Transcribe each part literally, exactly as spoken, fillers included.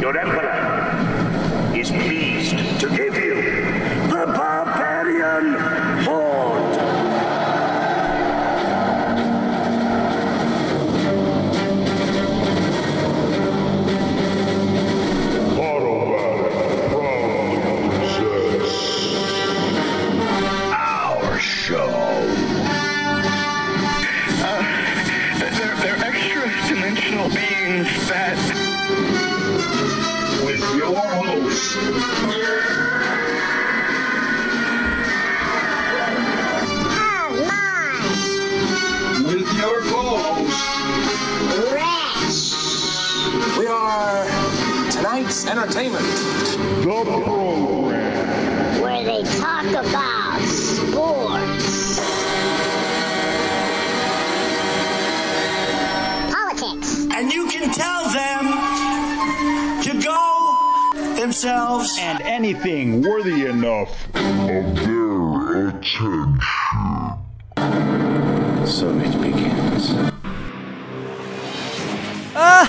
your Emperor is pleased to give you the Barbarian Horde. Automatic proudly presents our show. Uh, they're, they're extra-dimensional beings that... With your host, with your co-host, We are tonight's entertainment. the program. Where they talk about sports, politics, And you can tell them to go themselves. and anything worthy enough. Of their attention. So it begins. Ah,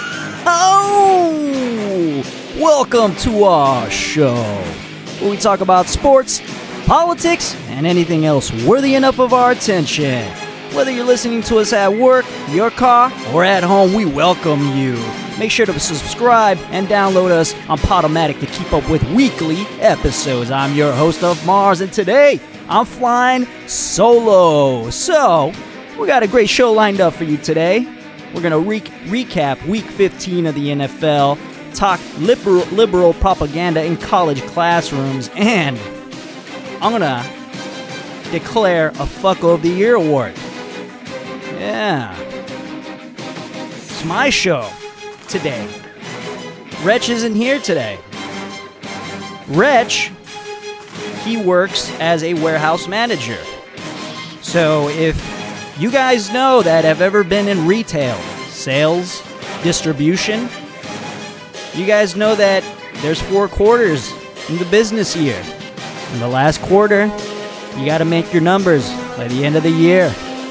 oh! Welcome to our show, where we talk about sports, politics, and anything else worthy enough of our attention. Whether you're listening to us at work, your car, or at home, we welcome you. Make sure to subscribe and download us on Podomatic to keep up with weekly episodes. I'm your host of Mars, and today I'm flying solo. So, we got a great show lined up for you today. We're going to re- recap Week fifteen of the N F L, talk liberal, liberal propaganda in college classrooms, and I'm going to declare a Fucko of the Year award. Yeah. It's my show today. Wretch isn't here today. Wretch, he works as a warehouse manager. So if you guys know that have ever been in retail, sales, distribution, you guys know that there's four quarters in the business year. In the last quarter, you got to make your numbers by the end of the year.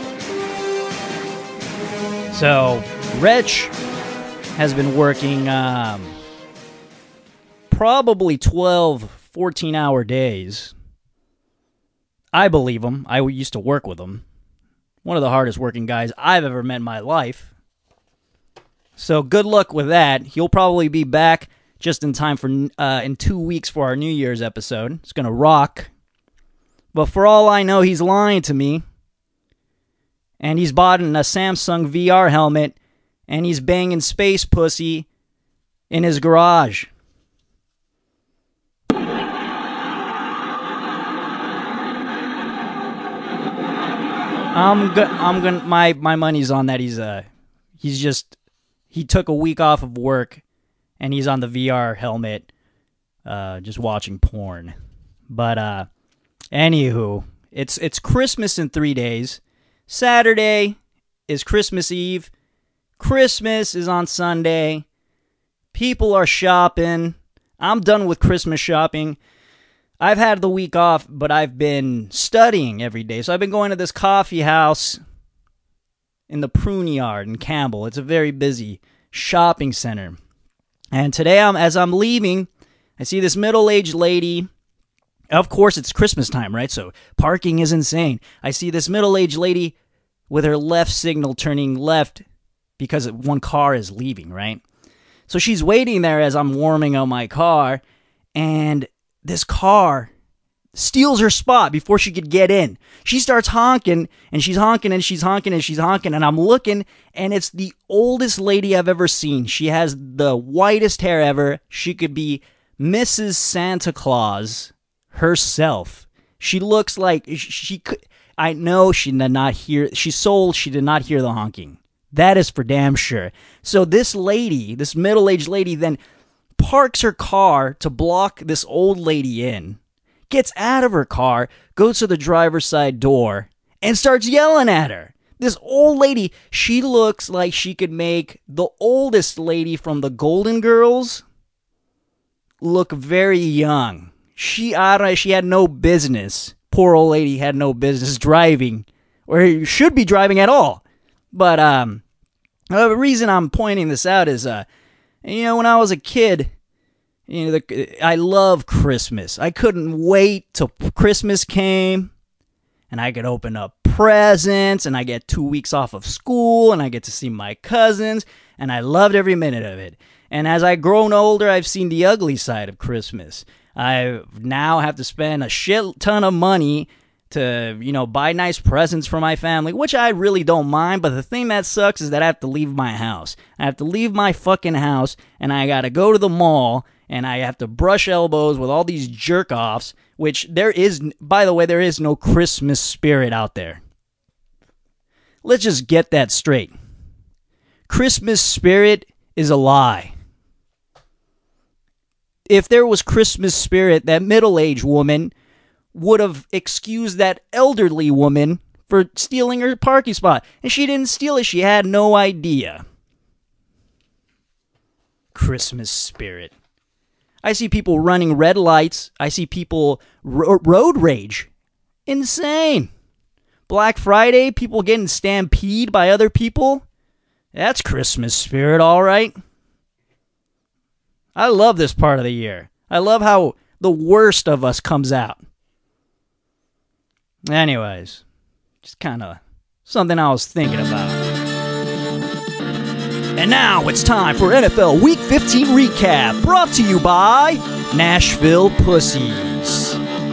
So, Wretch has been working um, probably twelve, fourteen hour days. I believe him. I used to work with him. One of the hardest working guys I've ever met in my life. So good luck with that. He'll probably be back just in time for uh, in two weeks for our New Year's episode. It's going to rock. But for all I know, he's lying to me. And he's bought a Samsung V R helmet. And he's banging space pussy in his garage. I'm go- I'm gonna my my money's on that he's uh he's just he took a week off of work and he's on the V R helmet uh just watching porn. But uh anywho, it's it's Christmas in three days. Saturday is Christmas Eve. Christmas is on Sunday. People are shopping. I'm done with Christmas shopping. I've had the week off, but I've been studying every day. So I've been going to this coffee house in the Prune Yard in Campbell. It's a very busy shopping center. And today, I'm, as I'm leaving, I see this middle-aged lady. Of course, it's Christmas time, right? So parking is insane. I see this middle-aged lady with her left signal turning left because one car is leaving, right? So she's waiting there as I'm warming up my car, and this car steals her spot before she could get in. She starts honking, and she's honking, and she's honking, and she's honking, and I'm looking, and it's the oldest lady I've ever seen. She has the whitest hair ever. She could be Missus Santa Claus herself. She looks like she could... I know she did not hear... She's sold, she did not hear the honking. That is for damn sure. So this lady, this middle-aged lady, then parks her car to block this old lady in, gets out of her car, goes to the driver's side door, and starts yelling at her. This old lady, she looks like she could make the oldest lady from the Golden Girls look very young. She, I don't know, she had no business. Poor old lady had no business driving, or should be driving at all. But um, the reason I'm pointing this out is uh, And, you know, when I was a kid, you know, the, I love Christmas. I couldn't wait till Christmas came, and I could open up presents, and I get two weeks off of school, and I get to see my cousins, and I loved every minute of it. And as I've grown older, I've seen the ugly side of Christmas. I now have to spend a shit ton of money to, you know, buy nice presents for my family, which I really don't mind, but the thing that sucks is that I have to leave my house. I have to leave my fucking house, and I gotta go to the mall, and I have to brush elbows with all these jerk-offs, which there is, by the way, there is no Christmas spirit out there. Let's just get that straight. Christmas spirit is a lie. If there was Christmas spirit, that middle-aged woman would have excused that elderly woman for stealing her parking spot. And she didn't steal it. She had no idea. Christmas spirit. I see people running red lights. I see people ro- road rage. Insane. Black Friday, people getting stampeded by other people. That's Christmas spirit, all right. I love this part of the year. I love how the worst of us comes out. Anyways, just kind of something I was thinking about. And now it's time for N F L Week fifteen Recap, brought to you by Nashville Pussies.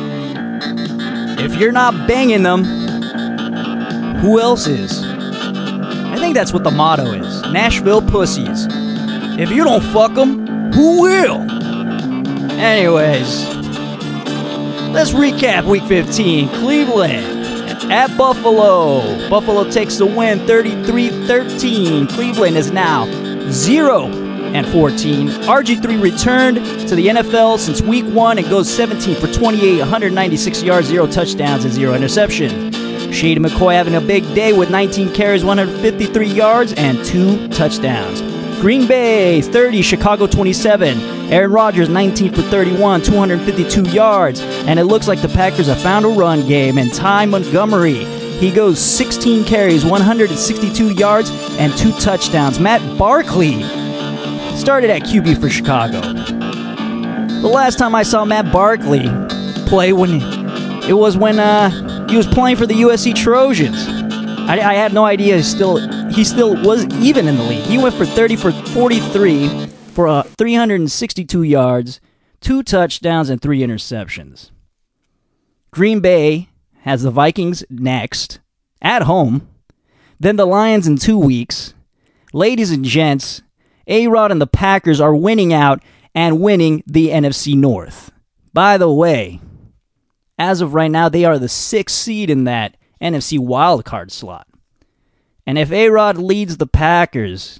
If you're not banging them, who else is? I think that's what the motto is. Nashville Pussies. If you don't fuck them, who will? Anyways, let's recap Week fifteen. Cleveland at Buffalo. Buffalo takes the win thirty-three thirteen. Cleveland is now zero and fourteen. R G three returned to the N F L since Week one and goes seventeen for twenty-eight, one hundred ninety-six yards, zero touchdowns, and zero interceptions. Shady McCoy having a big day with nineteen carries, one hundred fifty-three yards, and two touchdowns. Green Bay, thirty, Chicago, twenty-seven. Aaron Rodgers, nineteen for thirty-one, two hundred fifty-two yards. And it looks like the Packers have found a run game. And Ty Montgomery, he goes sixteen carries, one hundred sixty-two yards, and two touchdowns. Matt Barkley started at Q B for Chicago. The last time I saw Matt Barkley play, when it was when uh, he was playing for the U S C Trojans. I, I had no idea he still he still was even in the league. He went for thirty for forty-three for uh, three hundred sixty-two yards, two touchdowns, and three interceptions. Green Bay has the Vikings next at home, then the Lions in two weeks. Ladies and gents, A-Rod and the Packers are winning out and winning the N F C North. By the way, as of right now, they are the sixth seed in that N F C wildcard slot. And if A-Rod leads the Packers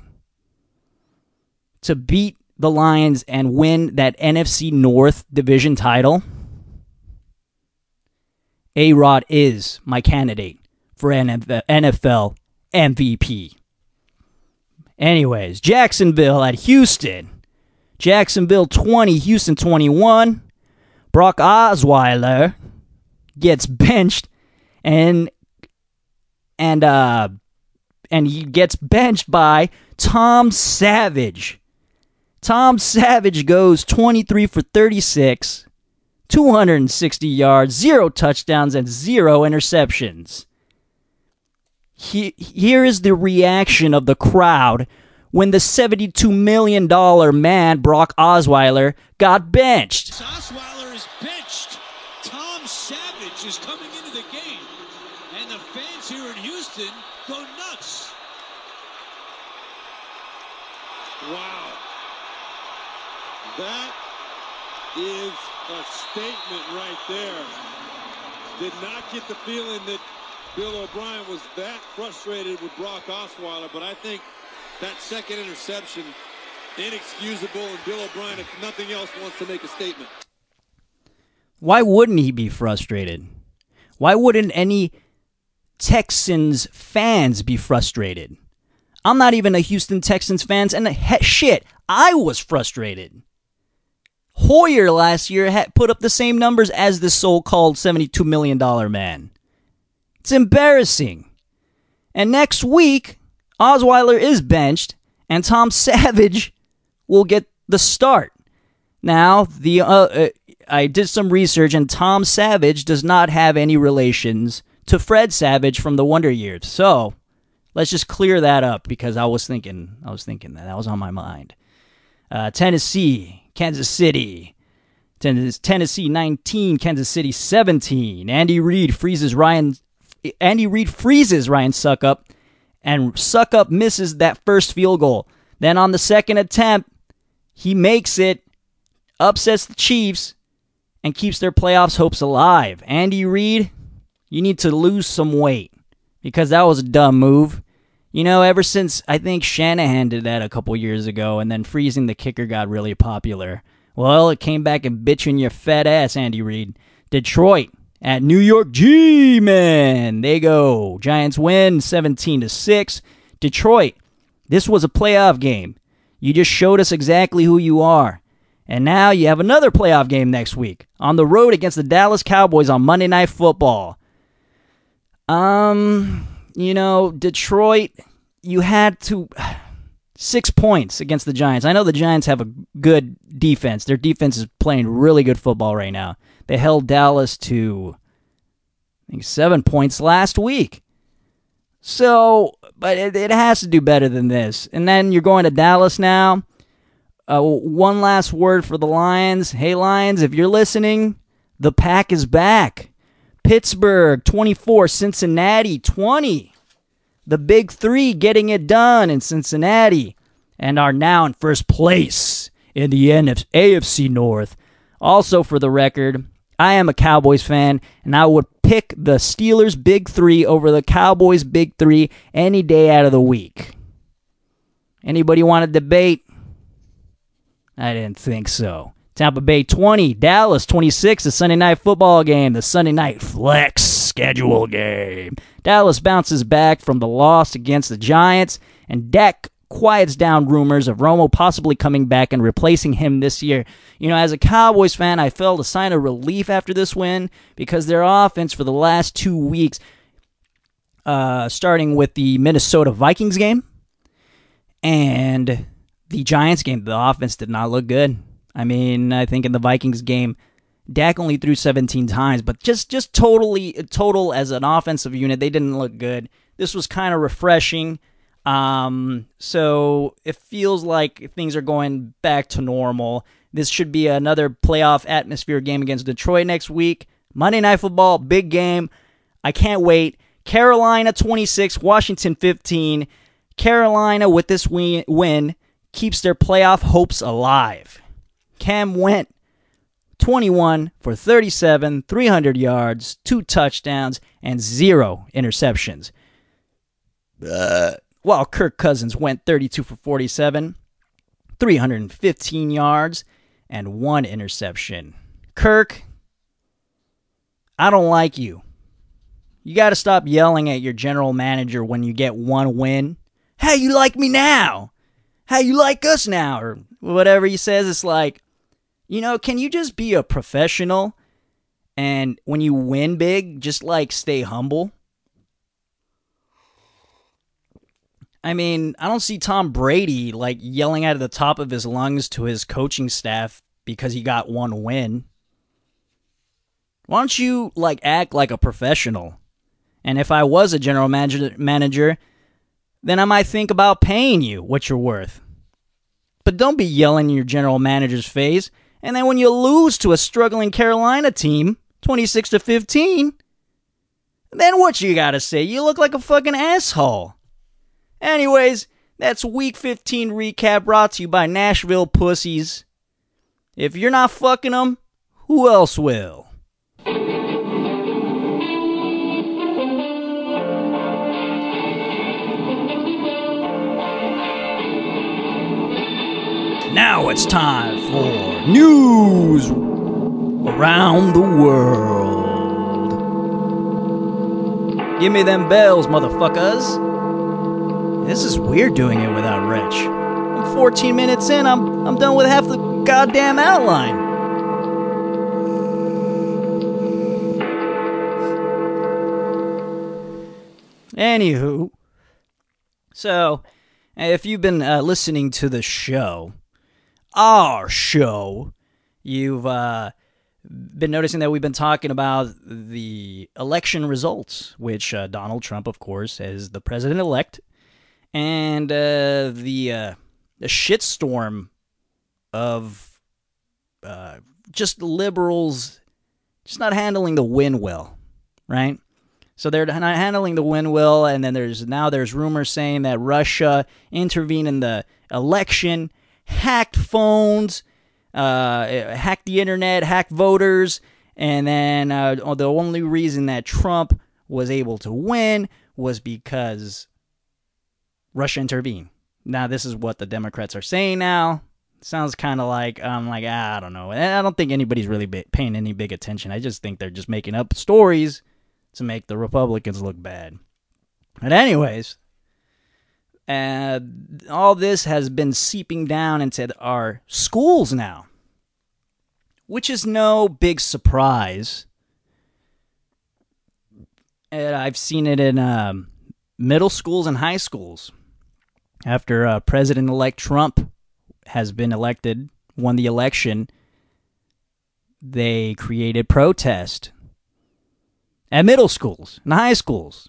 to beat the Lions and win that N F C North division title, A-Rod is my candidate for N F L M V P. Anyways, Jacksonville at Houston. Jacksonville twenty, Houston twenty-one. Brock Osweiler gets benched and and uh and he gets benched by Tom Savage. Tom Savage goes twenty-three for thirty-six, two hundred sixty yards, zero touchdowns, and zero interceptions. He, here is the reaction of the crowd when the seventy-two million dollars man, Brock Osweiler, got benched. Osweiler is benched. Tom Savage is coming into the game. And the fans here in Houston go nuts. Wow. That is a statement right there. Did not get the feeling that Bill O'Brien was that frustrated with Brock Osweiler, but I think that second interception, inexcusable, and Bill O'Brien, if nothing else, wants to make a statement. Why wouldn't he be frustrated? Why wouldn't any Texans fans be frustrated? I'm not even a Houston Texans fan, and he- shit, I was frustrated. Hoyer last year had put up the same numbers as the so-called seventy-two million dollars man. It's embarrassing. And next week, Osweiler is benched, and Tom Savage will get the start. Now, the uh, uh, I did some research, and Tom Savage does not have any relations to Fred Savage from the Wonder Years. So, let's just clear that up, because I was thinking, I was thinking that that was on my mind. Uh, Tennessee, Kansas City, Tennessee nineteen, Kansas City seventeen. Andy Reid freezes Ryan. Andy Reid freezes Ryan Suckup, and Suckup misses that first field goal. Then on the second attempt, he makes it, upsets the Chiefs, and keeps their playoffs hopes alive. Andy Reid, you need to lose some weight, because that was a dumb move. You know, ever since I think Shanahan did that a couple years ago, and then freezing the kicker got really popular. Well, it came back and bit you in your fat ass, Andy Reid. Detroit at New York G-Men. They go. Giants win seventeen to six. Detroit, this was a playoff game. You just showed us exactly who you are. And now you have another playoff game next week on the road against the Dallas Cowboys on Monday Night Football. Um, you know, Detroit, you had to... Six points against the Giants. I know the Giants have a good defense. Their defense is playing really good football right now. They held Dallas to, I think, seven points last week. So, but it, it has to do better than this. And then you're going to Dallas now. Uh, one last word for the Lions. Hey, Lions, if you're listening, the pack is back. Pittsburgh, twenty-four. Cincinnati, twenty. The big three getting it done in Cincinnati, and are now in first place in the A F C North. Also, for the record, I am a Cowboys fan, and I would pick the Steelers' big three over the Cowboys' big three any day out of the week. Anybody want to debate? I didn't think so. Tampa Bay twenty, Dallas twenty-six, the Sunday Night Football game, the Sunday Night Flex schedule game. Dallas bounces back from the loss against the Giants, and Dak quiets down rumors of Romo possibly coming back and replacing him this year. You know, as a Cowboys fan, I felt a sign of relief after this win, because their offense for the last two weeks, uh, starting with the Minnesota Vikings game and the Giants game, the offense did not look good. I mean, I think in the Vikings game, Dak only threw seventeen times, but just, just totally, total as an offensive unit, they didn't look good. This was kind of refreshing. Um, so it feels like things are going back to normal. This should be another playoff atmosphere game against Detroit next week. Monday Night Football, big game. I can't wait. Carolina twenty-six, Washington fifteen. Carolina, with this win, win keeps their playoff hopes alive. Cam went twenty-one for thirty-seven, three hundred yards, two touchdowns, and zero interceptions. Uh, while Kirk Cousins went thirty-two for forty-seven, three hundred fifteen yards, and one interception. Kirk, I don't like you. You got to stop yelling at your general manager when you get one win. How you like me now? How you like us now? Or whatever he says. It's like, you know, can you just be a professional, and when you win big, just like stay humble? I mean, I don't see Tom Brady like yelling out of the top of his lungs to his coaching staff because he got one win. Why don't you like act like a professional? And if I was a general manager, manager, then I might think about paying you what you're worth. But don't be yelling in your general manager's face. And then when you lose to a struggling Carolina team, twenty-six to fifteen, then what you gotta say? You look like a fucking asshole. Anyways, that's Week fifteen recap brought to you by Nashville Pussies. If you're not fucking them, who else will? Now it's time for news around the world. Give me them bells, motherfuckers. This is weird doing it without Rich. I'm fourteen minutes in, I'm I'm done with half the goddamn outline. Anywho, so if you've been uh, listening to the show, our show, you've uh, been noticing that we've been talking about the election results, which uh, Donald Trump, of course, is the president-elect, and uh, the, uh, the shitstorm of uh, just liberals just not handling the win well, right? So they're not handling the win well, and then there's now there's rumors saying that Russia intervened in the election, hacked phones, uh, hacked the internet, hacked voters, and then uh, the only reason that Trump was able to win was because Russia intervened. Now, this is what the Democrats are saying now. Sounds kind of like, I'm like, ah, I don't know. I don't think anybody's really paying any big attention. I just think they're just making up stories to make the Republicans look bad. But anyways, uh, all this has been seeping down into our schools now, which is no big surprise. And I've seen it in um, middle schools and high schools. After uh, President-elect Trump has been elected, won the election, they created protest at middle schools and high schools.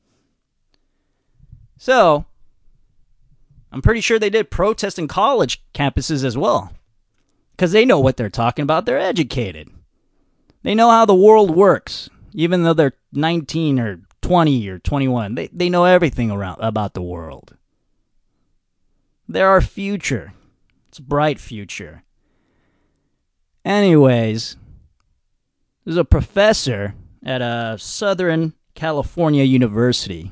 So, I'm pretty sure they did protest in college campuses as well. Because they know what they're talking about. They're educated. They know how the world works. Even though they're nineteen or twenty or twenty-one. They, they know everything around about the world. They're our future. It's a bright future. Anyways, there's a professor at a Southern California university,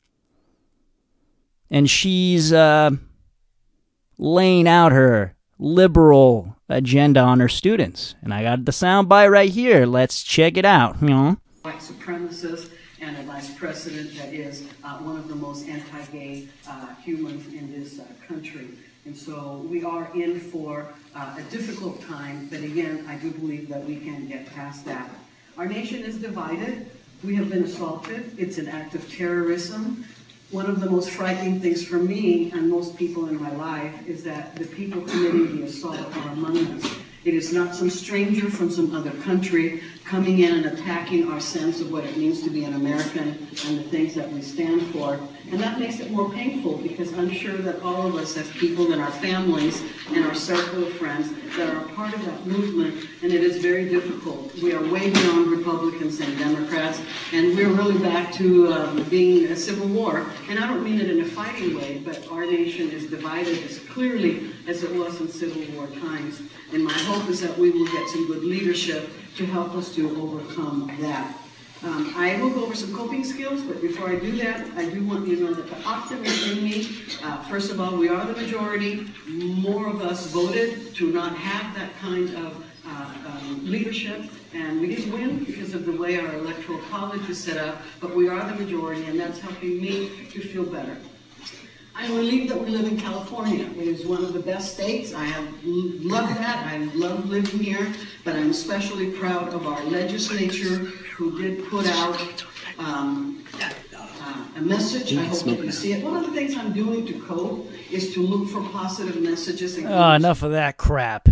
and she's uh, laying out her liberal agenda on her students. And I got the soundbite right here. Let's check it out. You know? White supremacist and a vice president that is uh, one of the most anti-gay uh, humans in this uh, country. And so we are in for uh, a difficult time, but again, I do believe that we can get past that. Our nation is divided. We have been assaulted. It's an act of terrorism. One of the most frightening things for me and most people in my life is that the people committing the assault are among us. It is not some stranger from some other country coming in and attacking our sense of what it means to be an American and the things that we stand for. And that makes it more painful because I'm sure that all of us have people in our families and our circle of friends that are a part of that movement, and it is very difficult. We are way beyond Republicans and Democrats, and we're really back to um, being a civil war. And I don't mean it in a fighting way, but our nation is divided as clearly as it was in Civil War times. And my hope is that we will get some good leadership to help us to overcome that. Um, I will go over some coping skills, but before I do that, I do want you to know that the optimism in me, uh, first of all, we are the majority. More of us voted to not have that kind of uh, um, leadership, and we didn't win because of the way our electoral college is set up, but we are the majority, and that's helping me to feel better. I'm relieved that we live in California. It is one of the best states. I have loved that. I love living here, but I'm especially proud of our legislature who did put out um, uh, a message. I hope that you see it. One of the things I'm doing to cope is to look for positive messages. Oh, enough of that crap.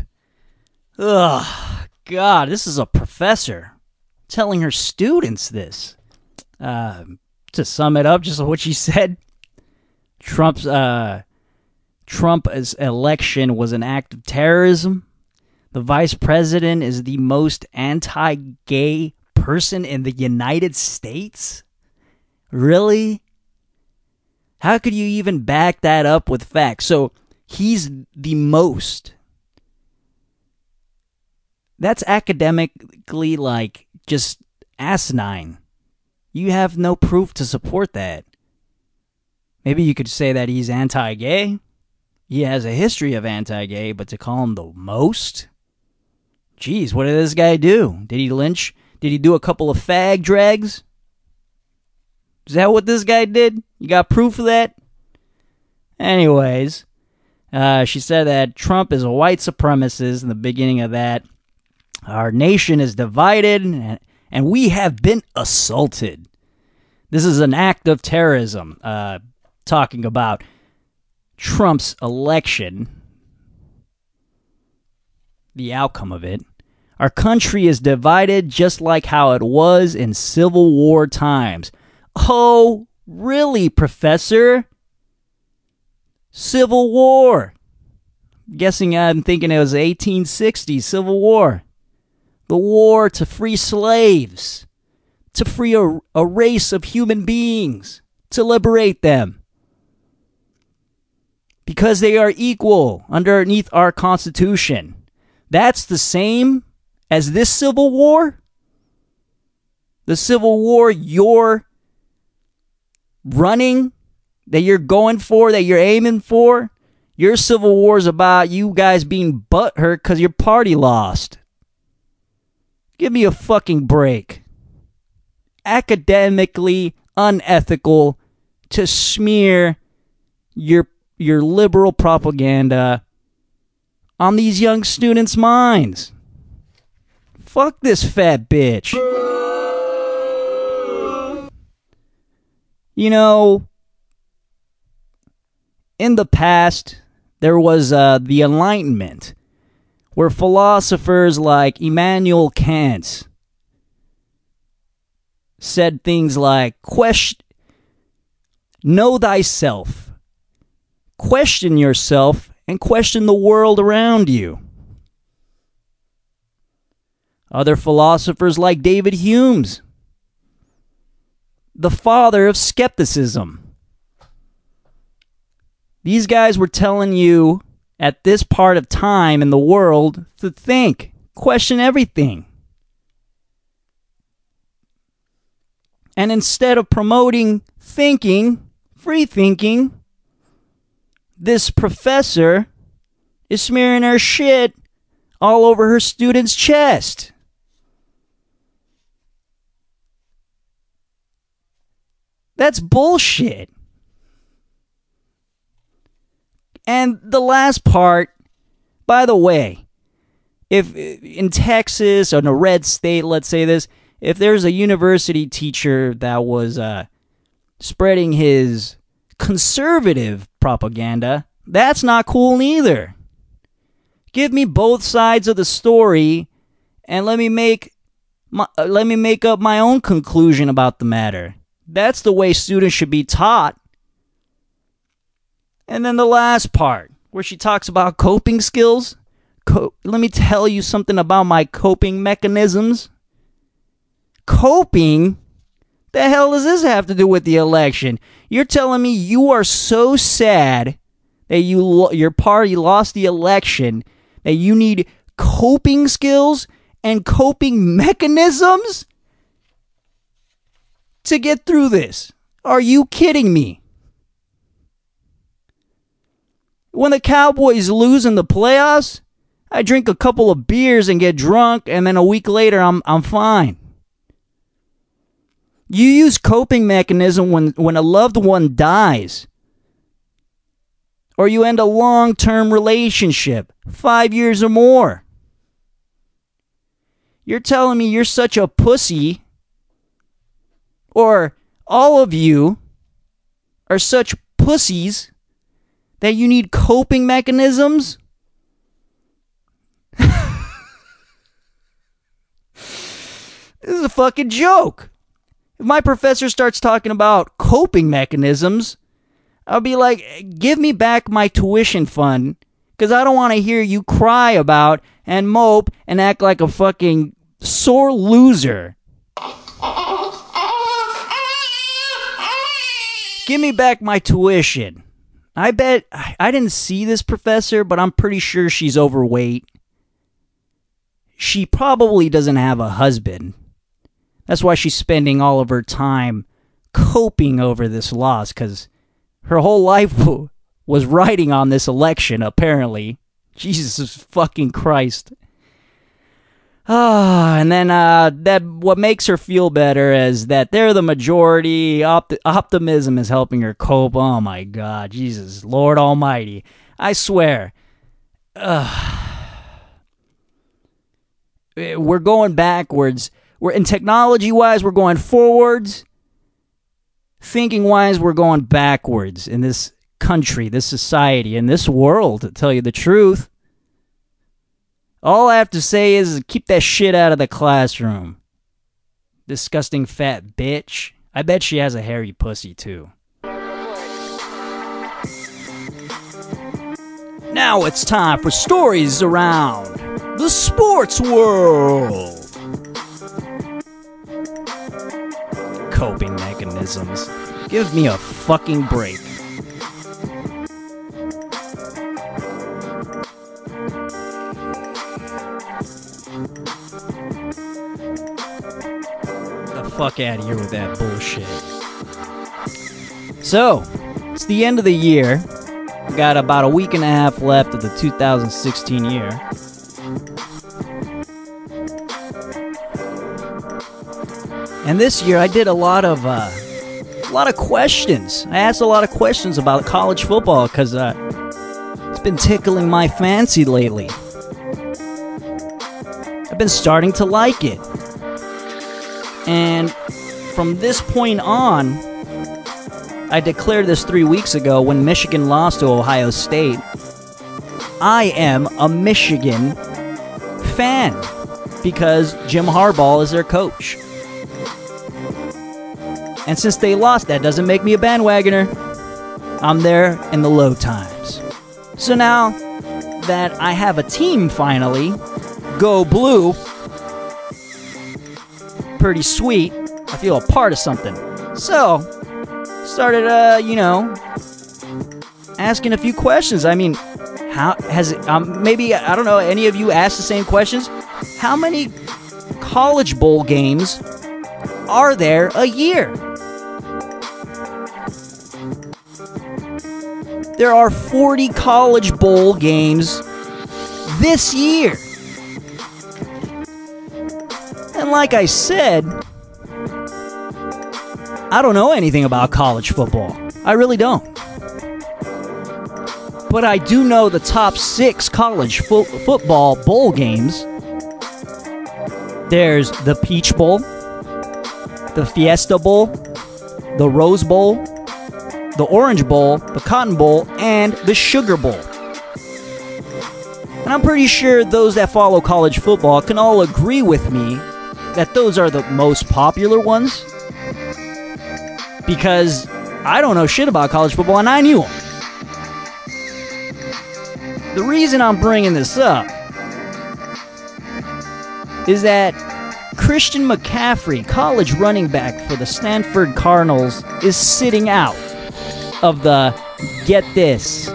Ugh, God, this is a professor telling her students this. Uh, to sum it up, just what she said, Trump's uh, Trump's election was an act of terrorism. The vice president is the most anti-gay person in the United States? Really? How could you even back that up with facts? So he's the most. That's academically like just asinine. You have no proof to support that. Maybe you could say that he's anti-gay. He has a history of anti-gay, but to call him the most? Jeez, what did this guy do? Did he lynch? Did he do a couple of fag drags? Is that what this guy did? You got proof of that? Anyways, uh, she said that Trump is a white supremacist in the beginning of that. Our nation is divided, and, and we have been assaulted. This is an act of terrorism. Uh, talking about Trump's election. the outcome of it. Our country is divided just like how it was in Civil War times. Oh, really, Professor? Civil War. Guessing I'm thinking it was eighteen sixty, Civil War. The war to free slaves, to free a, a race of human beings, to liberate them. Because they are equal underneath our Constitution. That's the same as this Civil War? The Civil War you're running, that you're going for, that you're aiming for? Your Civil War is about you guys being butthurt because your party lost. Give me a fucking break. Academically unethical to smear your your liberal propaganda on these young students' minds. Fuck this fat bitch. You know, in the past, there was uh, the Enlightenment, where philosophers like Immanuel Kant said things like, question, know thyself, question yourself, and question the world around you. Other philosophers like David Hume, the father of skepticism. These guys were telling you at this part of time in the world to think, question everything. And instead of promoting thinking, free thinking, this professor is smearing her shit all over her student's chest. That's bullshit. And the last part, by the way, if in Texas or in a red state, let's say this, if there's a university teacher that was uh, spreading his conservative propaganda, that's not cool either. Give me both sides of the story and let me make my, uh, let me make up my own conclusion about the matter. That's the way students should be taught. And then the last part, where she talks about coping skills. Co- let me tell you something about my coping mechanisms. Coping? The hell does this have to do with the election? You're telling me you are so sad that you lo- your party lost the election that you need coping skills and coping mechanisms to get through this? Are you kidding me? When the Cowboys lose in the playoffs, I drink a couple of beers and get drunk, and then a week later, I'm I'm fine. You use coping mechanism when, when a loved one dies, or you end a long-term relationship, five years or more. You're telling me you're such a pussy, or all of you are such pussies that you need coping mechanisms? This is a fucking joke. If my professor starts talking about coping mechanisms, I'll be like, give me back my tuition fund, because I don't want to hear you cry about and mope and act like a fucking sore loser. Give me back my tuition. I bet, I didn't see this professor, but I'm pretty sure she's overweight. She probably doesn't have a husband. That's why she's spending all of her time coping over this loss, because her whole life was riding on this election, apparently. Jesus fucking Christ. Ah, and then uh, that what makes her feel better is that they're the majority. Opt- optimism is helping her cope. Oh my God, Jesus, Lord Almighty! I swear, uh, we're going backwards. We're in technology-wise, we're going forwards. Thinking-wise, we're going backwards in this country, this society, in this world. To tell you the truth. All I have to say is keep that shit out of the classroom. Disgusting fat bitch. I bet she has a hairy pussy too. Now it's time for stories around the sports world. Coping mechanisms. Give me a fucking break. The fuck out of here with that bullshit. So, it's the end of the year. We got about a week and a half left of the two thousand sixteen year. And this year I did a lot of uh, a lot of questions. I asked a lot of questions about college football because uh, it's been tickling my fancy lately. I've been starting to like it. And from this point on, I declared this three weeks ago when Michigan lost to Ohio State. I am a Michigan fan because Jim Harbaugh is their coach. And since they lost, that doesn't make me a bandwagoner. I'm there in the low times. So now that I have a team finally, go blue, pretty sweet, I feel a part of something. So, started, uh, you know, asking a few questions. I mean, how has it, um, maybe, I don't know, any of you asked the same questions? How many college bowl games are there a year? There are forty college bowl games this year. And like I said, I don't know anything about college football. I really don't. But I do know the top six college fo- football bowl games. There's the Peach Bowl, the Fiesta Bowl, the Rose Bowl, the Orange Bowl, the Cotton Bowl, and the Sugar Bowl. And I'm pretty sure those that follow college football can all agree with me that those are the most popular ones. Because I don't know shit about college football, and I knew them. The reason I'm bringing this up is that Christian McCaffrey, college running back for the Stanford Cardinals, is sitting out of the, get this,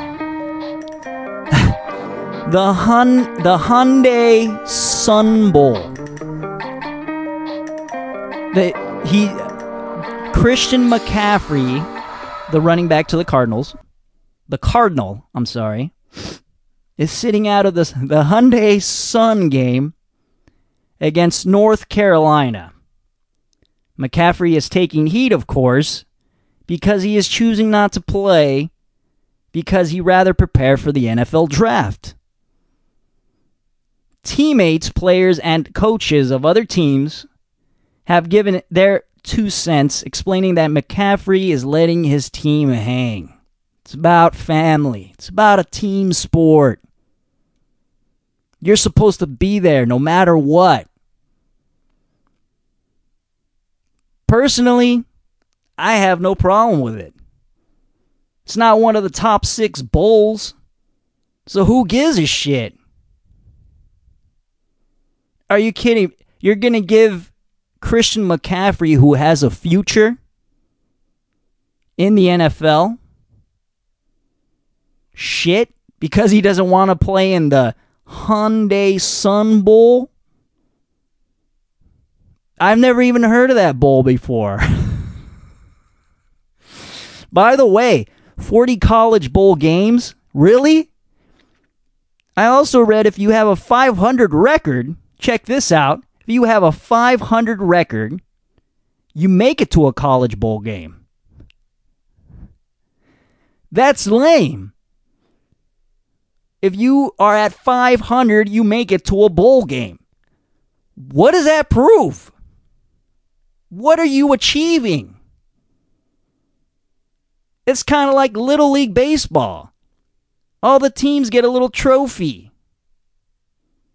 the Hun, the Hyundai Sun Bowl. The, he, Christian McCaffrey, the running back to the Cardinals, the Cardinal, I'm sorry, is sitting out of the, the Hyundai Sun game against North Carolina. McCaffrey is taking heat, of course, because he is choosing not to play because he'd rather prepare for the N F L draft. Teammates, players, and coaches of other teams have given their two cents explaining that McCaffrey is letting his team hang. It's about family. It's about a team sport. You're supposed to be there no matter what. Personally, I have no problem with it. It's not one of the top six bowls, so who gives a shit? Are you kidding? You're going to give Christian McCaffrey, who has a future in the N F L, shit because he doesn't want to play in the Hyundai Sun Bowl? I've never even heard of that bowl before. By the way, forty college bowl games? Really? I also read if you have a five hundred record, check this out, if you have a five hundred record, you make it to a college bowl game. That's lame. If you are at five hundred, you make it to a bowl game. What does that prove? What are you achieving? It's kind of like Little League Baseball. All the teams get a little trophy.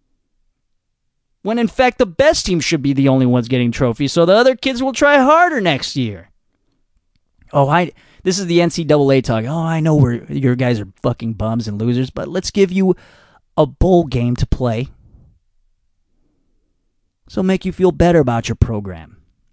when in fact the best team should be the only ones getting trophies, so the other kids will try harder next year. Oh, I this is the N C double A talk. Oh, I know we're, your guys are fucking bums and losers, but let's give you a bowl game to play. So make you feel better about your program.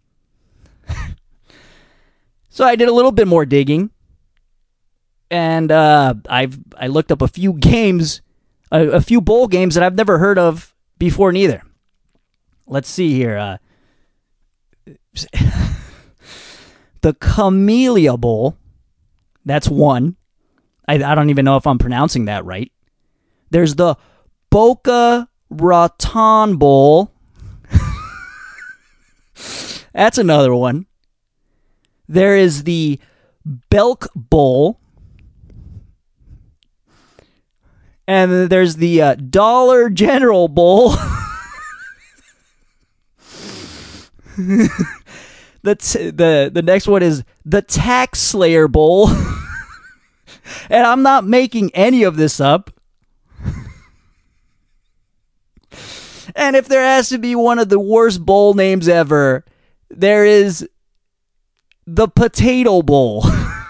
So I did a little bit more digging, and uh, I've I looked up a few games, a, a few bowl games that I've never heard of before neither. Let's see here. Uh, the Camellia Bowl, that's one. I, I don't even know if I'm pronouncing that right. There's the Boca Raton Bowl. That's another one. There is the Belk Bowl. And there's the uh, Dollar General Bowl. the, t- the the next one is the Tax Slayer Bowl. And I'm not making any of this up. And if there has to be one of the worst bowl names ever, there is the Potato Bowl.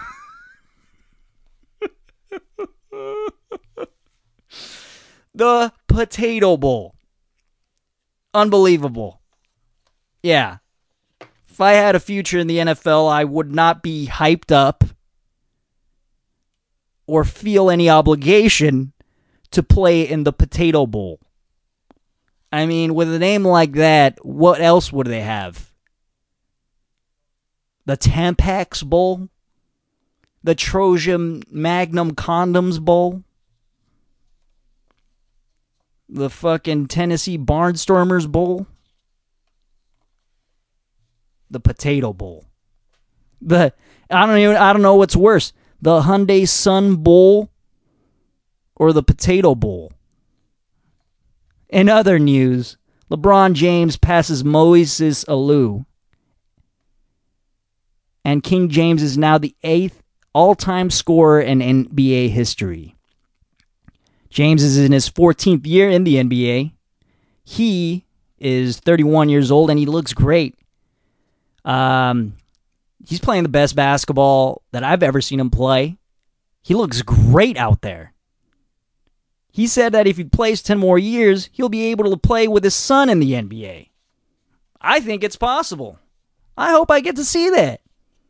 The Potato Bowl. Unbelievable. Yeah. If I had a future in the N F L, I would not be hyped up or feel any obligation to play in the Potato Bowl. I mean, with a name like that, what else would they have? The Tampax Bowl? The Trojan Magnum Condoms Bowl? The fucking Tennessee Barnstormers Bowl? The Potato Bowl. The I don't even I don't know what's worse. The Hyundai Sun Bowl or the Potato Bowl. In other news, LeBron James passes Moises Alou. And King James is now the eighth all-time scorer in N B A history. James is in his fourteenth year in the N B A. He is thirty-one years old, and he looks great. Um, he's playing the best basketball that I've ever seen him play. He looks great out there. He said that if he plays ten more years, he'll be able to play with his son in the N B A. I think it's possible. I hope I get to see that.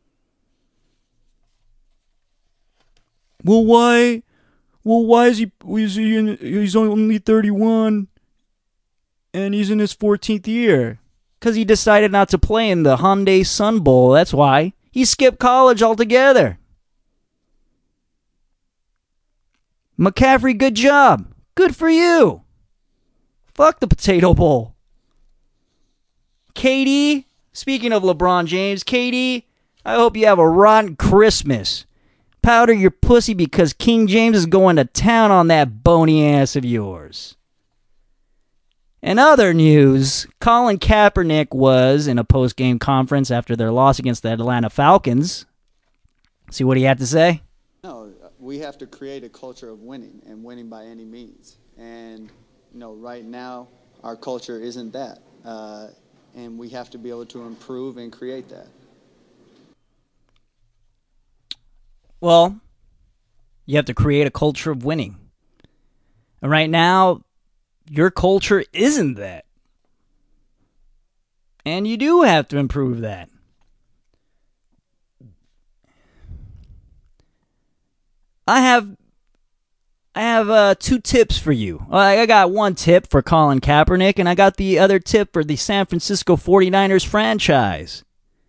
Well, why? Well, why is he? Is he in, he's only thirty-one, and he's in his fourteenth year. Because he decided not to play in the Hyundai Sun Bowl. That's why he skipped college altogether. McCaffrey, good job. Good for you. Fuck the Potato Bowl. K D, speaking of LeBron James, K D, I hope you have a rotten Christmas. Powder your pussy because King James is going to town on that bony ass of yours. In other news, Colin Kaepernick was in a post-game conference after their loss against the Atlanta Falcons. See what he had to say? No, we have to create a culture of winning and winning by any means. And, you know, right now, our culture isn't that. Uh, and we have to be able to improve and create that. Well, you have to create a culture of winning. And right now, your culture isn't that. And you do have to improve that. I have I have uh, two tips for you. I got one tip for Colin Kaepernick, and I got the other tip for the San Francisco forty-niners franchise.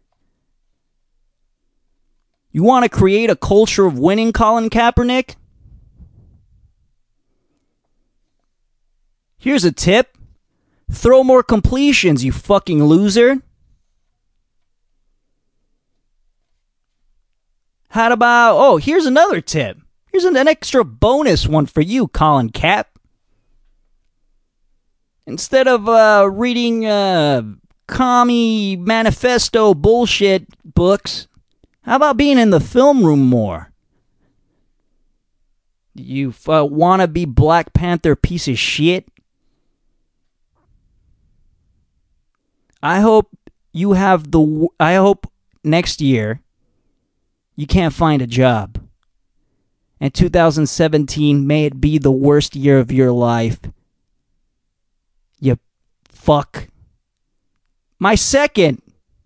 You want to create a culture of winning, Colin Kaepernick? Here's a tip. Throw more completions, you fucking loser. How about, oh, here's another tip. Here's an, an extra bonus one for you, Colin Cap. Instead of uh, reading uh, commie manifesto bullshit books, how about being in the film room more? You uh, wannabe Black Panther piece of shit? I hope you have the. I hope next year you can't find a job. And two thousand seventeen, may it be the worst year of your life. You fuck. My second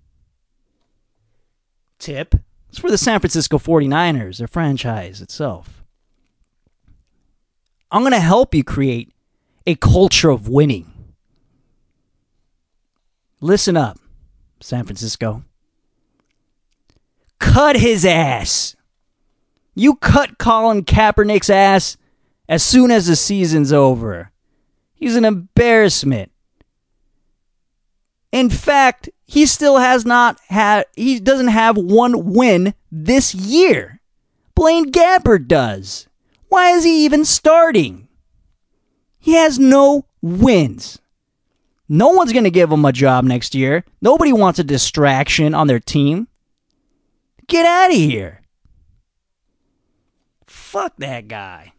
tip is for the San Francisco forty-niners, their franchise itself. I'm going to help you create a culture of winning. Listen up, San Francisco. Cut his ass. You cut Colin Kaepernick's ass as soon as the season's over. He's an embarrassment. In fact, he still has not had, he doesn't have one win this year. Blaine Gabbert does. Why is he even starting? He has no wins. No one's going to give him a job next year. Nobody wants a distraction on their team. Get out of here. Fuck that guy.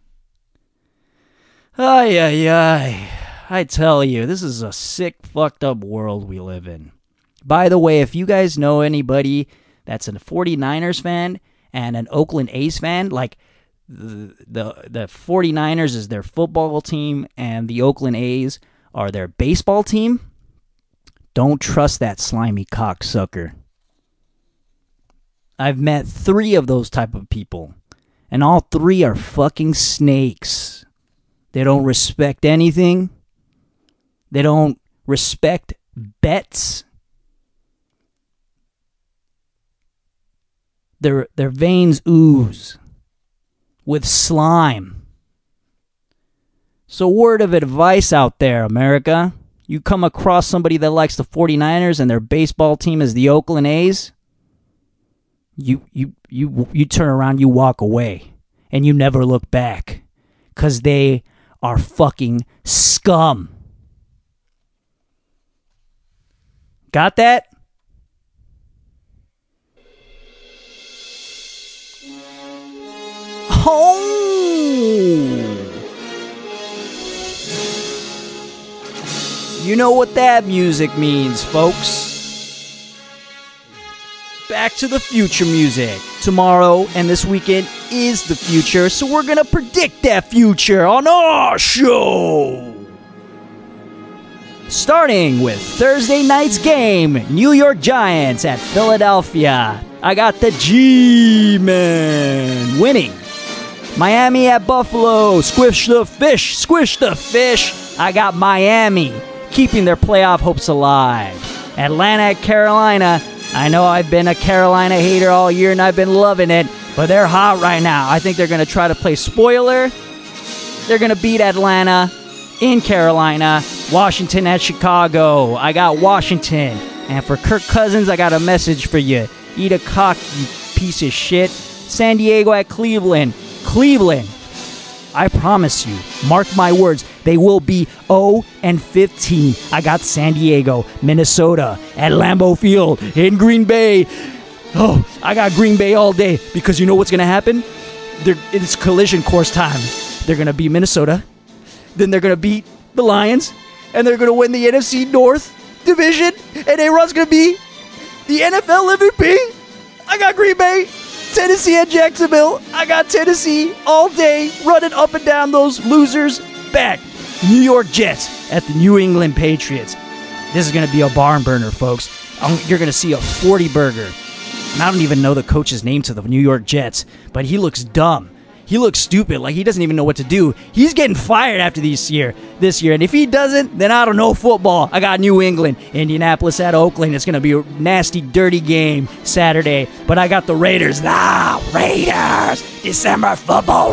Ay, ay, ay. I tell you, this is a sick, fucked up world we live in. By the way, if you guys know anybody that's a forty-niners fan and an Oakland A's fan, like the, the, the forty-niners is their football team and the Oakland A's are their baseball team, don't trust that slimy cocksucker. I've met three of those type of people. And all three are fucking snakes. They don't respect anything. They don't respect bets. Their, their veins ooze with slime. So word of advice out there, America. You come across somebody that likes the forty-niners and their baseball team is the Oakland A's. You you you you turn around, you walk away, and you never look back, because they are fucking scum. Got that? Oh! You know what that music means, folks. Back to the future music. Tomorrow and this weekend is the future, so we're gonna predict that future on our show. Starting with Thursday night's game, New York Giants at Philadelphia. I got the G-Men winning. Miami at Buffalo. Squish the fish. Squish the fish. I got Miami keeping their playoff hopes alive. Atlanta at Carolina. I know I've been a Carolina hater all year and I've been loving it, but they're hot right now. I think they're going to try to play spoiler. They're going to beat Atlanta in Carolina. Washington at Chicago. I got Washington. And for Kirk Cousins, I got a message for you. Eat a cock, you piece of shit. San Diego at Cleveland. Cleveland. I promise you, mark my words, they will be oh and fifteen. I got San Diego, Minnesota, at Lambeau Field, in Green Bay. Oh, I got Green Bay all day, because you know what's going to happen? They're, it's collision course time. They're going to beat Minnesota, then they're going to beat the Lions, and they're going to win the N F C North division, and A-Rod's going to be the N F L M V P. I got Green Bay. Tennessee at Jacksonville. I got Tennessee all day running up and down those losers' back. New York Jets at the New England Patriots. This is going to be a barn burner, folks. Um, you're going to see a forty burger. And I don't even know the coach's name to the New York Jets, but he looks dumb. He looks stupid, like he doesn't even know what to do. He's getting fired after this year. This year, and if he doesn't, then I don't know football. I got New England, Indianapolis at Oakland. It's gonna be a nasty, dirty game Saturday. But I got the Raiders. Ah, Raiders! December football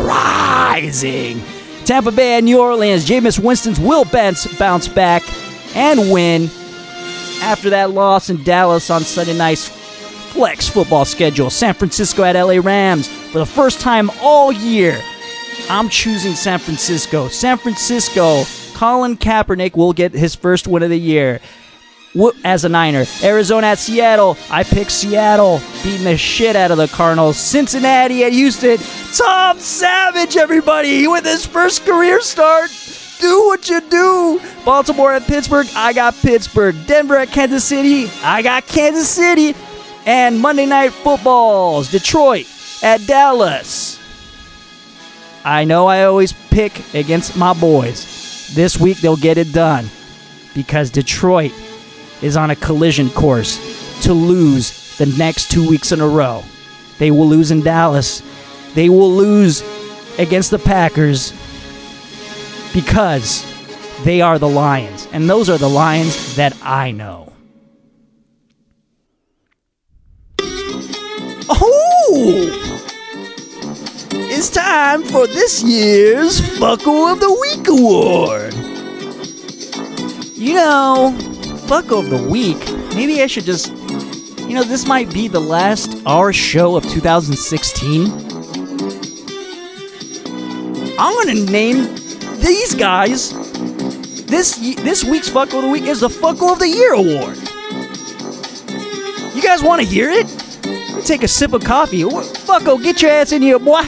rising. Tampa Bay at New Orleans. Jameis Winston's will bounce bounce back and win after that loss in Dallas on Sunday night's flex football schedule. San Francisco at L A Rams. For the first time all year, I'm choosing San Francisco. San Francisco, Colin Kaepernick will get his first win of the year as a Niner. Arizona at Seattle. I pick Seattle, beating the shit out of the Cardinals. Cincinnati at Houston. Tom Savage, everybody, with his first career start. Do what you do. Baltimore at Pittsburgh, I got Pittsburgh. Denver at Kansas City, I got Kansas City. And Monday Night Footballs, Detroit at Dallas. I know I always pick against my boys. This week they'll get it done because Detroit is on a collision course to lose the next two weeks in a row. They will lose in Dallas. They will lose against the Packers because they are the Lions. And those are the Lions that I know. Oh! It's time for this year's Fucko of the Week Award. You know, Fucko of the Week, maybe I should just... You know, this might be the last our show of two thousand sixteen. I'm going to name these guys. This this week's Fucko of the Week is the Fucko of the Year Award. You guys want to hear it? Let me take a sip of coffee. Fucko, get your ass in here, boy.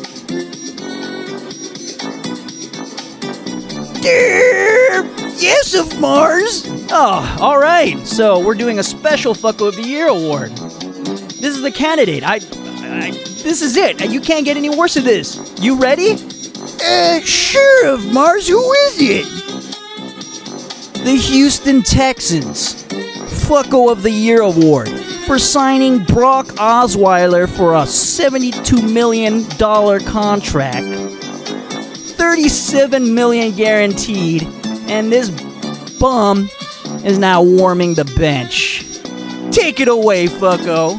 Yes, of Mars. Oh, all right. So we're doing a special Fucko of the Year Award. This is the candidate. I, I, this is it. You can't get any worse than this. You ready? Uh, sure, of Mars. Who is it? The Houston Texans Fucko of the Year Award for signing Brock Osweiler for a seventy-two million dollars contract. thirty-seven million dollars guaranteed, and this bum is now warming the bench. Take it away, Fucko.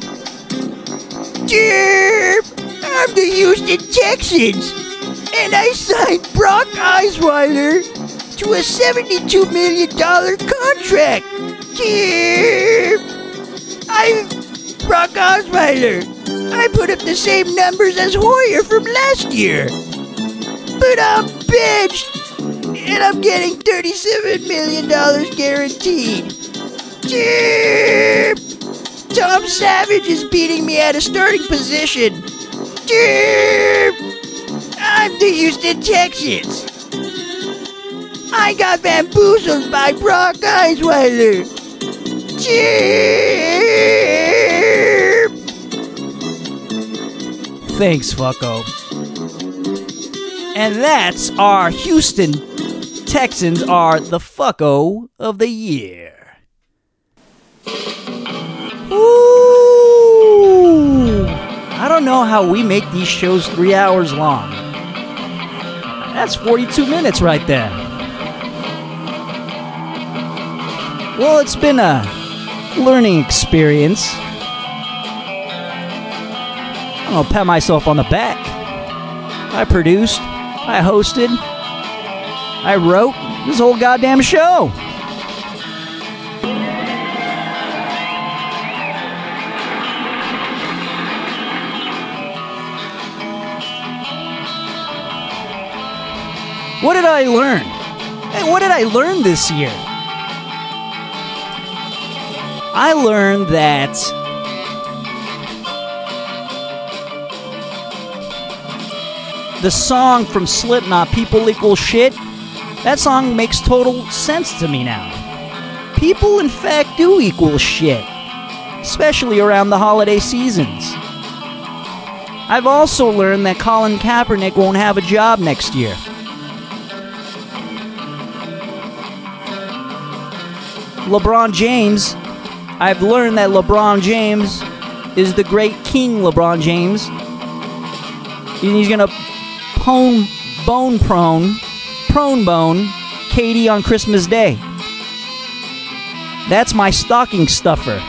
Derp! I'm the Houston Texans, and I signed Brock Osweiler to a seventy-two million dollars contract. Derp! I'm Brock Osweiler. I put up the same numbers as Hoyer from last year. But I'm benched, and I'm getting thirty-seven million dollars guaranteed. Derp! Tom Savage is beating me at a starting position. Derp! I'm the Houston Texans. I got bamboozled by Brock Osweiler. Derp! Thanks, Fucko. And that's our Houston Texans are the Fucko of the Year. Ooh! I don't know how we make these shows three hours long. That's forty-two minutes right there. Well, it's been a learning experience. I'm gonna pat myself on the back. I produced, I hosted, I wrote this whole goddamn show. What did I learn? Hey, what did I learn this year? I learned that the song from Slipknot, People Equal Shit, that song makes total sense to me now. People, in fact, do equal shit, especially around the holiday seasons. I've also learned that Colin Kaepernick won't have a job next year. LeBron James, I've learned that LeBron James is the great King LeBron James. And he's gonna pone, bone prone, prone bone Katie on Christmas Day. That's my stocking stuffer.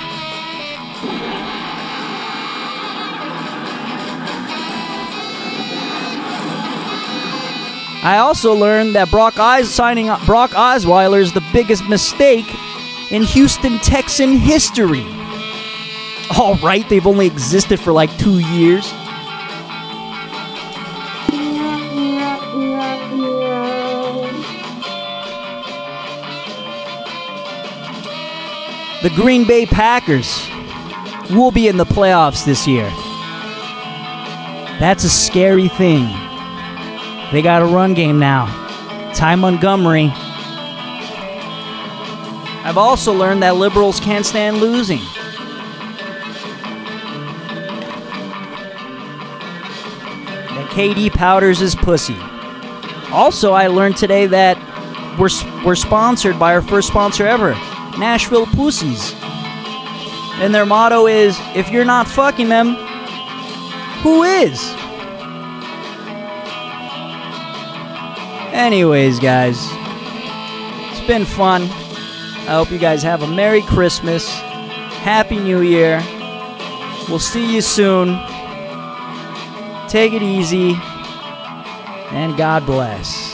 I also learned that Brock Os- signing Brock Osweiler is the biggest mistake in Houston Texan history. All right, they've only existed for like two years. The Green Bay Packers will be in the playoffs this year. That's a scary thing. They got a run game now. Ty Montgomery I've also learned that liberals can't stand losing. That K D powders his pussy. Also, I learned today that we're, we're sponsored by our first sponsor ever, Nashville Pussies. And their motto is, if you're not fucking them, who is? Anyways, guys, it's been fun. I hope you guys have a Merry Christmas, Happy New Year. We'll see you soon. Take it easy, and God bless.